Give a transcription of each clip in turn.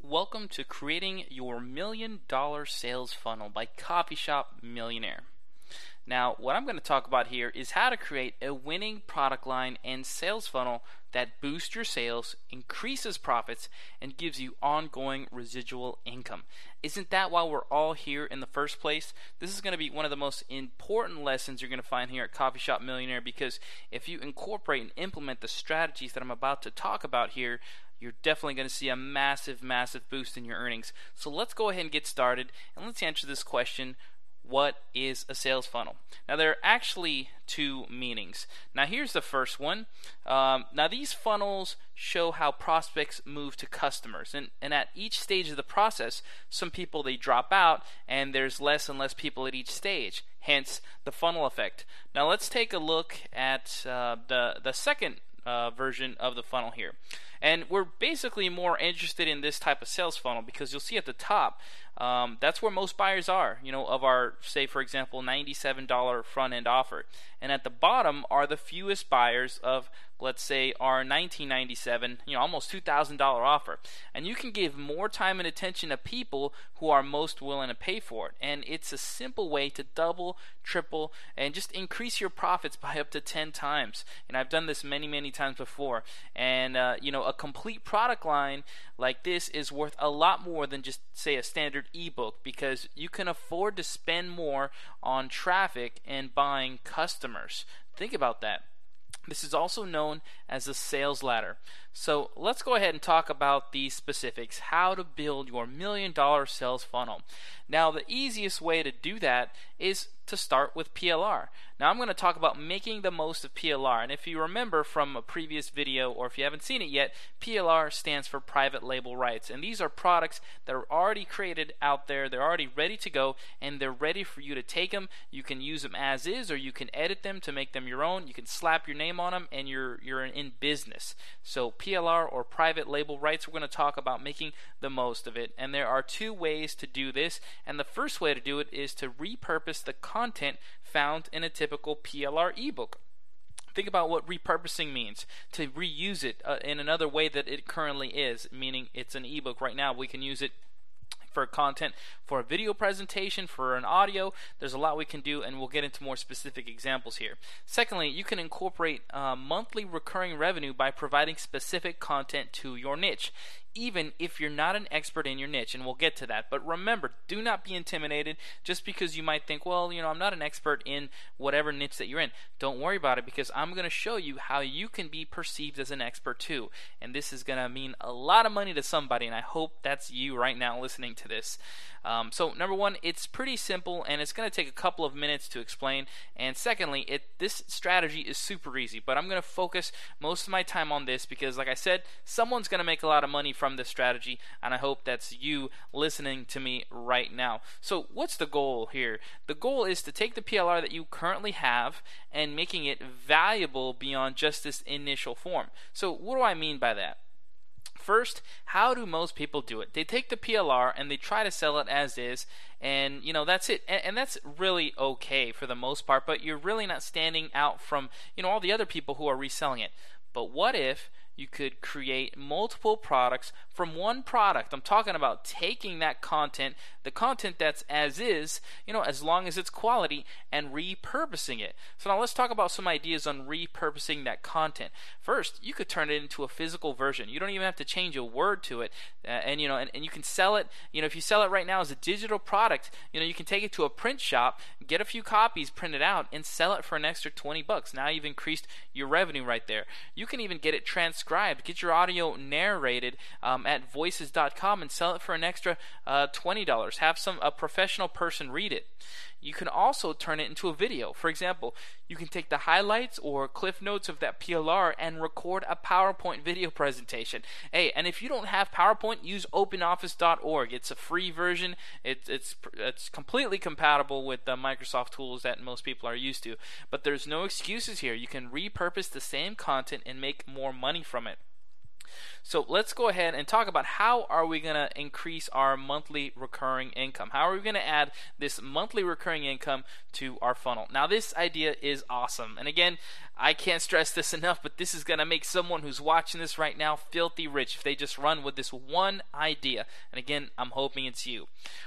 Welcome to Creating Your $1,000,000 Sales Funnel by Coffee Shop Millionaire. Now, what I'm going to talk about here is how to create a winning product line and sales funnel that boosts your sales, increases profits, and gives you ongoing residual income. Isn't that why we're all here in the first place? This is going to be one of the most important lessons you're going to find here at Coffee Shop Millionaire, because if you incorporate and implement the strategies that I'm about to talk about here, you're definitely going to see a massive boost in your earnings. So let's go ahead and get started, and let's answer this question. What is a sales funnel? Now, there are actually two meanings. Now, here's the first one. Now, these funnels show how prospects move to customers. And at each stage of the process, some people, they drop out, and there's less and less people at each stage. Hence, the funnel effect. Now, let's take a look at the second version of the funnel here. And we're basically more interested in this type of sales funnel because you'll see at the top, that's where most buyers are, of our, say, for example, $97 front-end offer. And at the bottom are the fewest buyers of, let's say, our $19.97, almost $2,000 offer. And you can give more time and attention to people who are most willing to pay for it. And it's a simple way to double, triple, and just increase your profits by up to 10 times. And I've done this many times before. And, a complete product line like this is worth a lot more than just, say, a standard ebook, because you can afford to spend more on traffic and buying customers. Think about that. This is also known as a sales ladder. So let's go ahead and talk about these specifics, how to build your $1,000,000 sales funnel. Now, the easiest way to do that is to start with PLR. Now, I'm going to talk about making the most of PLR. And if you remember from a previous video, or if you haven't seen it yet, PLR stands for private label rights. And these are products that are already created out there. They're already ready to go, and they're ready for you to take them. You can use them as is, or you can edit them to make them your own. You can slap your name on them, and you're in business. So PLR, or private label rights, we're going to talk about making the most of it. And there are two ways to do this. And the first way to do it is to repurpose the content found in a typical PLR ebook. Think about what repurposing means. To reuse it in another way that it currently is, meaning it's an ebook right now. We can use it for content, for a video presentation, for an audio. There's a lot we can do, and we'll get into more specific examples here. Secondly, you can incorporate monthly recurring revenue by providing specific content to your niche, even if you're not an expert in your niche, and we'll get to that. But remember, do not be intimidated just because you might think, well, I'm not an expert in whatever niche that you're in. Don't worry about it, because I'm going to show you how you can be perceived as an expert too. And this is going to mean a lot of money to somebody, and I hope that's you right now listening to this. So number one, it's pretty simple, and it's going to take a couple of minutes to explain. And secondly, this strategy is super easy, but I'm going to focus most of my time on this because, like I said, someone's going to make a lot of money from this strategy, and I hope that's you listening to me right now. So what's the goal here? The goal is to take the PLR that you currently have and making it valuable beyond just this initial form. So what do I mean by that? First, how do most people do it? They take the PLR and they try to sell it as is, and that's it. And that's really okay for the most part, but you're really not standing out from all the other people who are reselling it. But what if you could create multiple products from one product? I'm talking about taking that content, the content that's as is, as long as it's quality, and repurposing it. So now let's talk about some ideas on repurposing that content. First, you could turn it into a physical version. You don't even have to change a word to it, and you can sell it. If you sell it right now as a digital product, you can take it to a print shop, get a few copies printed out, and sell it for an extra $20. Now you've increased your revenue right there. You can even get it transcribed, get your audio narrated at voices.com and sell it for an extra $20. Have a professional person read it. You can also turn it into a video. For example, you can take the highlights or cliff notes of that PLR and record a PowerPoint video presentation. Hey, and if you don't have PowerPoint, use openoffice.org. It's a free version. It's completely compatible with the Microsoft tools that most people are used to. But there's no excuses here. You can repurpose the same content and make more money from it. So let's go ahead and talk about how are we going to increase our monthly recurring income. How are we going to add this monthly recurring income to our funnel? Now this idea is awesome. And again, I can't stress this enough, but this is going to make someone who's watching this right now filthy rich if they just run with this one idea. And again, I'm hoping it's you.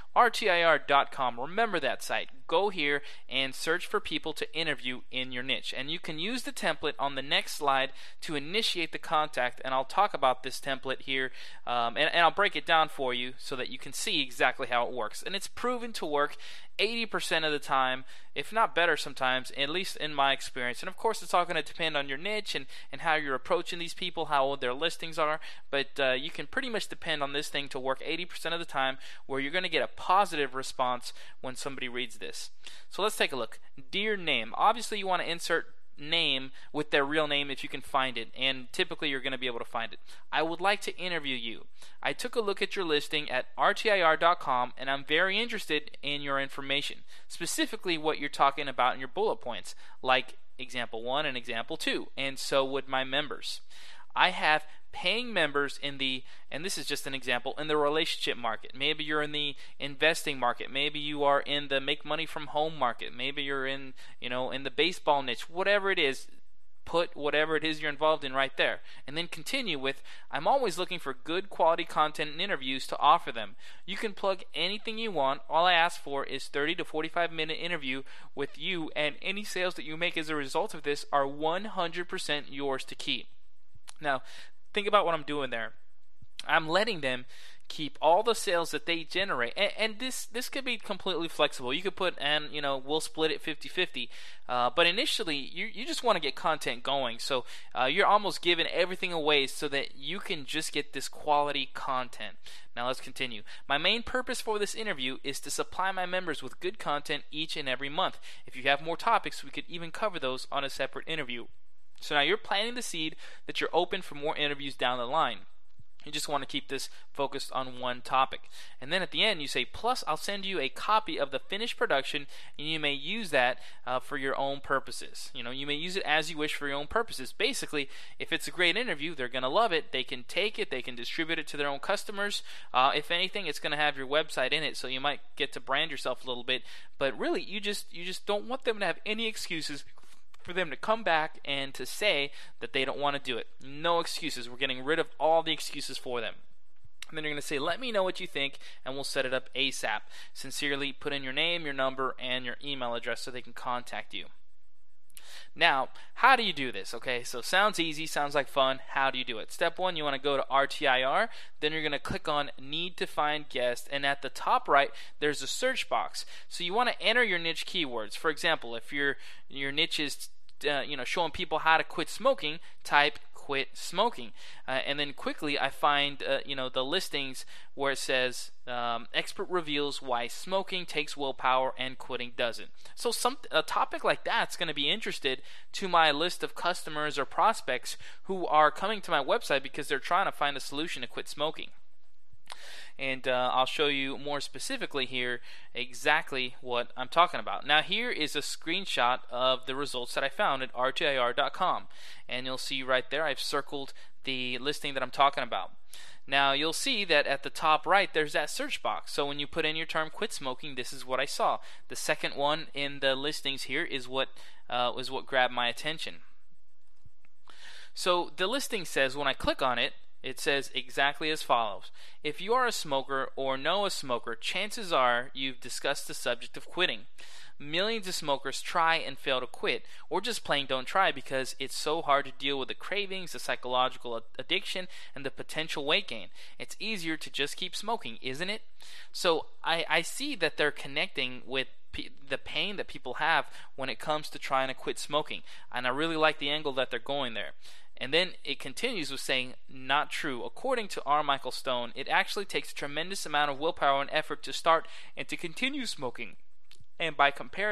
RTIR.com, remember that site. Go here and search for people to interview in your niche. And you can use the template on the next slide to initiate the contact. And I'll talk about this template here and I'll break it down for you so that you can see exactly how it works. And it's proven to work 80% of the time, if not better sometimes, at least in my experience. And of course, it's all going to depend on your niche and how you're approaching these people, how old their listings are. But you can pretty much depend on this thing to work 80% of the time, where you're going to get a positive response when somebody reads this. So let's take a look. Dear name. Obviously, you want to insert name with their real name if you can find it, and typically you're going to be able to find it. I would like to interview you. I took a look at your listing at rtir.com and I'm very interested in your information, specifically what you're talking about in your bullet points, like example 1 and example 2, and so would my members. I have paying members in the, and this is just an example, in the relationship market. Maybe you're in the investing market. Maybe you are in the make money from home market. Maybe you're in, in the baseball niche. Whatever it is, put whatever it is you're involved in right there. And then continue with, I'm always looking for good quality content and interviews to offer them. You can plug anything you want. All I ask for is 30 to 45 minute interview with you, and any sales that you make as a result of this are 100% yours to keep. Now, think about what I'm doing there. I'm letting them keep all the sales that they generate, and this could be completely flexible. You could put, and we'll split it 50-50, but initially you just want to get content going, so you're almost giving everything away so that you can just get this quality content. Now let's continue. My main purpose for this interview is to supply my members with good content each and every month. If you have more topics, we could even cover those on a separate interview. So now you're planting the seed that you're open for more interviews down the line. You just want to keep this focused on one topic. And then at the end you say, plus I'll send you a copy of the finished production, and you may use that for your own purposes. You may use it as you wish for your own purposes. Basically, if it's a great interview, they're going to love it. They can take it, they can distribute it to their own customers. If anything, it's going to have your website in it, so you might get to brand yourself a little bit. But really, you just don't want them to have any excuses for them to come back and to say that they don't want to do it. No excuses. We're getting rid of all the excuses for them. And then you're going to say, let me know what you think, and we'll set it up ASAP. Sincerely, put in your name, your number, and your email address so they can contact you. Now, how do you do this? Okay, so sounds easy, sounds like fun. How do you do it? Step 1, you want to go to RTIR. Then you're going to click on Need to Find Guest, and at the top right, there's a search box. So you want to enter your niche keywords. For example, if your niche is showing people how to quit smoking, type quit smoking, and then quickly I find the listings where it says expert reveals why smoking takes willpower and quitting doesn't. So a topic like that's going to be interested to my list of customers or prospects who are coming to my website because they're trying to find a solution to quit smoking. And I'll show you more specifically here exactly what I'm talking about. Now here is a screenshot of the results that I found at rtir.com, and you'll see right there I've circled the listing that I'm talking about. Now you'll see that at the top right there's that search box. So when you put in your term quit smoking, this is what I saw. The second one in the listings here is what grabbed my attention. So the listing says, when I click on it, it says exactly as follows. If you are a smoker or know a smoker, chances are you've discussed the subject of quitting. Millions of smokers try and fail to quit, or just plain don't try because it's so hard to deal with the cravings, the psychological addiction, and the potential weight gain. It's easier to just keep smoking, isn't it? So I see that they're connecting with the pain that people have when it comes to trying to quit smoking, and I really like the angle that they're going there. And then it continues with saying, not true. According to R. Michael Stone, it actually takes a tremendous amount of willpower and effort to start and to continue smoking. And by comparison,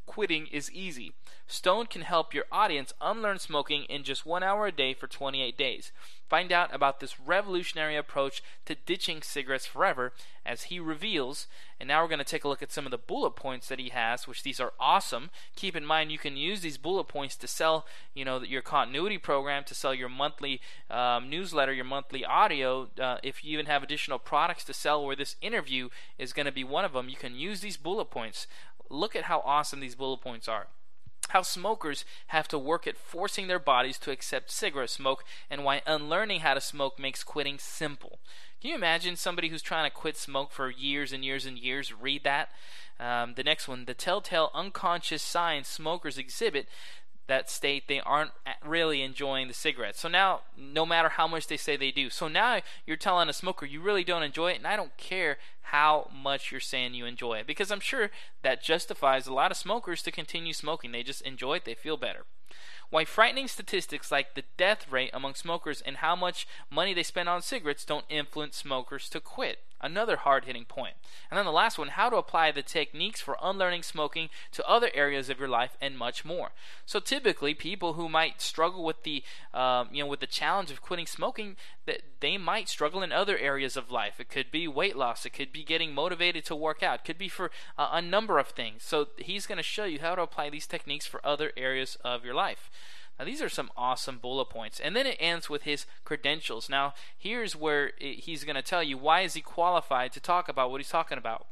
quitting is easy. Stone can help your audience unlearn smoking in just 1 hour a day for 28 days. Find out about this revolutionary approach to ditching cigarettes forever as he reveals. And now we're going to take a look at some of the bullet points that he has, which these are awesome. Keep in mind you can use these bullet points to sell, your continuity program, to sell your monthly newsletter, your monthly audio. If you even have additional products to sell, where this interview is going to be one of them, you can use these bullet points. Look at how awesome these bullet points are. How smokers have to work at forcing their bodies to accept cigarette smoke, and why unlearning how to smoke makes quitting simple. Can you imagine somebody who's trying to quit smoke for years and years and years read that? The next one, the telltale unconscious signs smokers exhibit that state they aren't really enjoying the cigarette. So now, no matter how much they say they do. So now you're telling a smoker you really don't enjoy it, and I don't care how much you're saying you enjoy it, because I'm sure that justifies a lot of smokers to continue smoking. They just enjoy it, they feel better. Why frightening statistics like the death rate among smokers and how much money they spend on cigarettes don't influence smokers to quit. Another hard-hitting point. And then the last one, how to apply the techniques for unlearning smoking to other areas of your life, and much more. So typically, people who might struggle with the challenge of quitting smoking, that they might struggle in other areas of life. It could be weight loss. It could be getting motivated to work out. It could be for a number of things. So he's going to show you how to apply these techniques for other areas of your life. Now, these are some awesome bullet points. And then it ends with his credentials. Now, here's where he's going to tell you why is he qualified to talk about what he's talking about.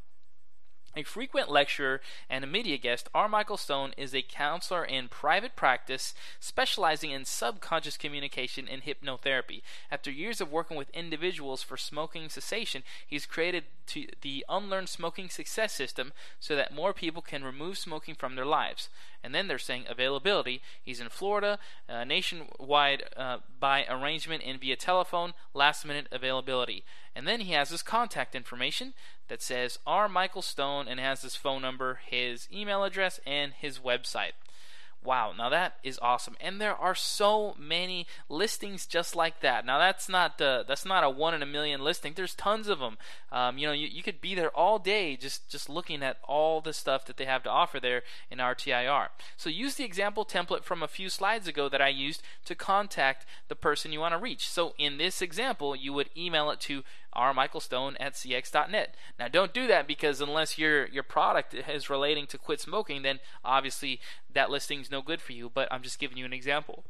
A frequent lecturer and a media guest, R. Michael Stone is a counselor in private practice specializing in subconscious communication and hypnotherapy. After years of working with individuals for smoking cessation, he's created the Unlearn Smoking Success System so that more people can remove smoking from their lives. And then they're saying availability. He's in Florida, nationwide by arrangement and via telephone, last minute availability. And then he has his contact information that says R. Michael Stone, and has his phone number, his email address, and his website. Wow, now that is awesome, and there are so many listings just like that. Now that's not a 1 in a million listing. There's tons of them. You could be there all day just looking at all the stuff that they have to offer there in RTIR. So use the example template from a few slides ago that I used to contact the person you want to reach. So in this example, you would email it to rmichaelstone@cx.net. Now don't do that, because unless your product is relating to quit smoking, then obviously that listing's no good for you, but I'm just giving you an example.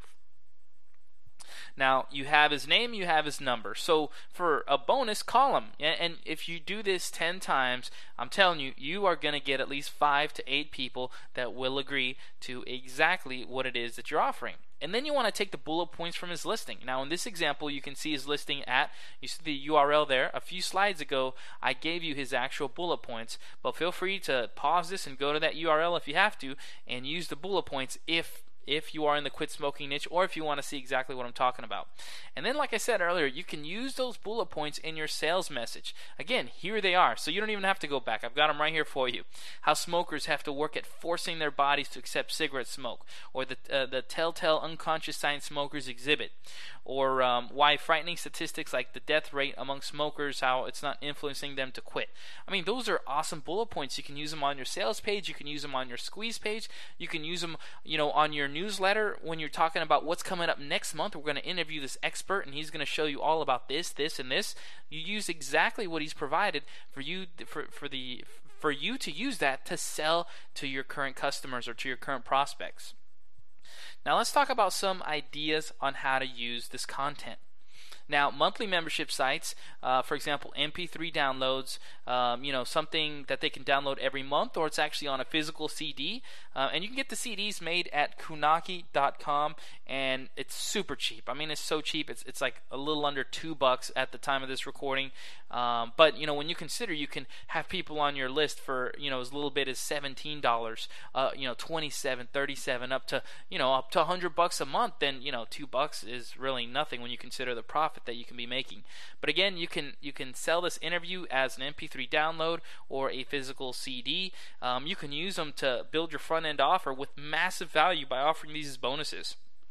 Now, you have his name, you have his number. So for a bonus, call him. And if you do this 10 times, I'm telling you, you are going to get at least 5 to 8 people that will agree to exactly what it is that you're offering. And then you want to take the bullet points from his listing. Now, in this example, you can see his listing you see the URL there. A few slides ago, I gave you his actual bullet points, but feel free to pause this and go to that URL if you have to, and use the bullet points if you are in the quit smoking niche, or if you want to see exactly what I'm talking about. And then, like I said earlier, you can use those bullet points in your sales message. Again, here they are, so you don't even have to go back. I've got them right here for you. How smokers have to work at forcing their bodies to accept cigarette smoke, or the telltale unconscious signs smokers exhibit, or why frightening statistics like the death rate among smokers, how it's not influencing them to quit. I mean, those are awesome bullet points. You can use them on your sales page. You can use them on your squeeze page. You can use them, on your newsletter when you're talking about what's coming up next month. We're going to interview this expert, and he's going to show you all about this, and this. You use exactly what he's provided for you for you to use that to sell to your current customers or to your current prospects. Now let's talk about some ideas on how to use this content. Now, monthly membership sites, for example, MP3 downloads, something that they can download every month, or it's actually on a physical CD. And you can get the CDs made at kunaki.com, and it's super cheap. I mean, it's so cheap. It's like a little under $2 at the time of this recording. But when you consider you can have people on your list for as little bit as $17, $27, $37, up to $100 a month, then $2 is really nothing when you consider the profit that you can be making. But again, you can sell this interview as an MP3 download or a physical CD. You can use them to build your front end offer with massive value by offering these as bonuses.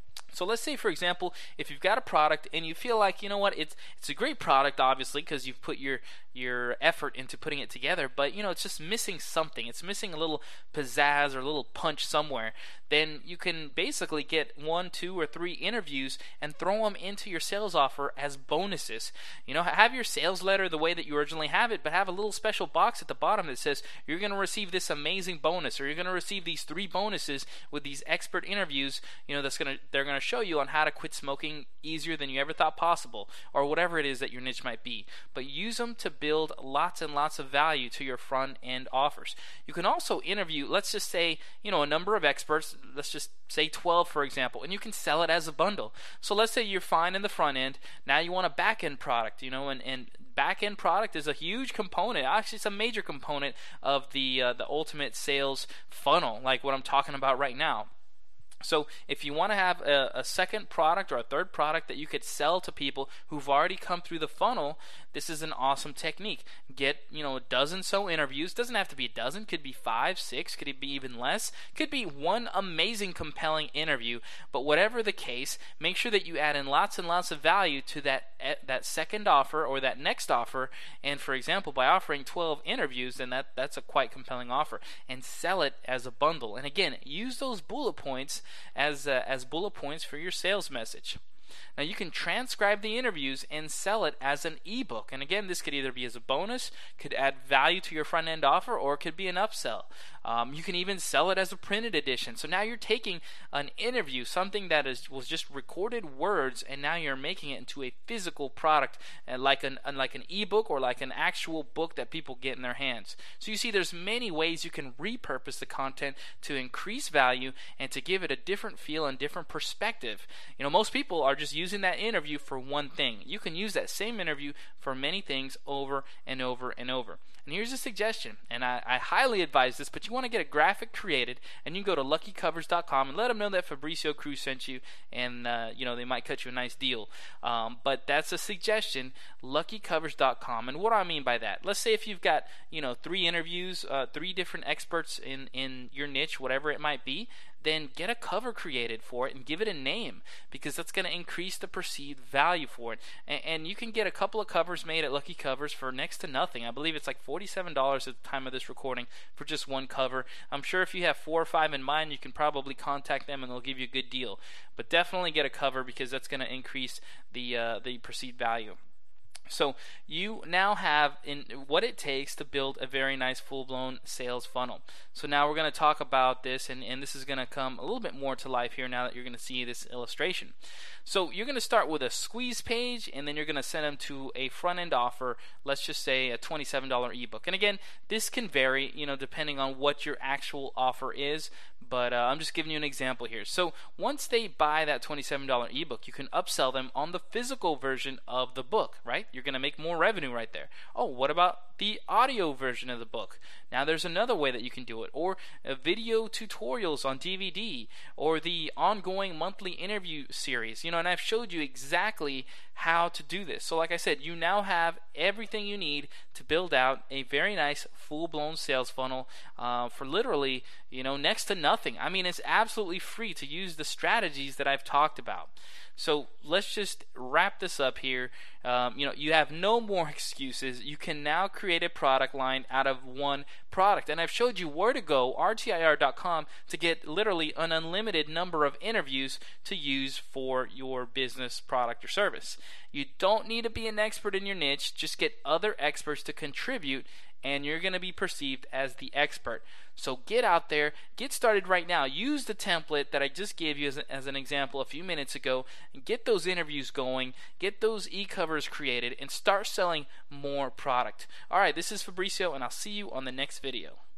So let's say, for example, if you've got a product and you feel like, you know what, it's a great product, obviously, because you've put your effort into putting it together, but it's just missing something. It's missing a little pizzazz or a little punch somewhere. Then you can basically get 1, 2, or 3 interviews and throw them into your sales offer as bonuses. Have your sales letter the way that you originally have it, but have a little special box at the bottom that says you're going to receive this amazing bonus, or you're going to receive these 3 bonuses with these expert interviews. They're going to show you on how to quit smoking easier than you ever thought possible, or whatever it is that your niche might be. But use them to build lots and lots of value to your front end offers. You can also interview, let's just say, a number of experts, let's just say 12, for example, and you can sell it as a bundle. So let's say you're fine in the front end, now you want a back end product, and back end product is a huge component. Actually, it's a major component of the ultimate sales funnel, like what I'm talking about right now. So if you want to have a second product or a third product that you could sell to people who've already come through the funnel, this is an awesome technique. Get a dozen so interviews. Doesn't have to be a dozen. Could be 5, 6. Could it be even less? Could be one amazing, compelling interview. But whatever the case, make sure that you add in lots and lots of value to that second offer or that next offer. And for example, by offering 12 interviews, then that's a quite compelling offer. And sell it as a bundle. And again, use those bullet points as bullet points for your sales message. Now you can transcribe the interviews and sell it as an ebook. And again, this could either be as a bonus, could add value to your front end offer, or it could be an upsell. You can even sell it as a printed edition. So now you're taking an interview, something that was just recorded words, and now you're making it into a physical product, like an ebook or like an actual book that people get in their hands. So you see, there's many ways you can repurpose the content to increase value and to give it a different feel and different perspective. Most people are just using that interview for one thing. You can use that same interview for many things over and over and over. And here's a suggestion, and I highly advise this, but you want to get a graphic created, and you can go to LuckyCovers.com and let them know that Fabricio Cruz sent you, and they might cut you a nice deal. But that's a suggestion, LuckyCovers.com. And what do I mean by that? Let's say if you've got 3 interviews, 3 different experts in your niche, whatever it might be, then get a cover created for it and give it a name, because that's going to increase the perceived value for it. And you can get a couple of covers made at Lucky Covers for next to nothing. I believe it's like $47 at the time of this recording for just one cover. I'm sure if you have 4 or 5 in mind, you can probably contact them and they'll give you a good deal. But definitely get a cover, because that's going to increase the perceived value. So you now have what it takes to build a very nice full-blown sales funnel. So now we're going to talk about this, and this is going to come a little bit more to life here now that you're going to see this illustration. So you're going to start with a squeeze page, and then you're going to send them to a front-end offer, let's just say a $27 ebook. And again, this can vary, depending on what your actual offer is, but I'm just giving you an example here. So once they buy that $27 ebook, you can upsell them on the physical version of the book, right? You're going to make more revenue right there. Oh, what about the audio version of the book? Now there's another way that you can do it, or video tutorials on DVD, or the ongoing monthly interview series. And I've showed you exactly how to do this. So like I said, you now have everything you need to build out a very nice full-blown sales funnel for literally, next to nothing. I mean, it's absolutely free to use the strategies that I've talked about. So let's just wrap this up here. You have no more excuses. You can now create a product line out of one product. And I've showed you where to go, rtir.com, to get literally an unlimited number of interviews to use for your business, product, or service. You don't need to be an expert in your niche. Just get other experts to contribute, and you're going to be perceived as the expert. So get out there, get started right now. Use the template that I just gave you as an example a few minutes ago, and get those interviews going, get those e-covers created, and start selling more product. All right, this is Fabricio, and I'll see you on the next video.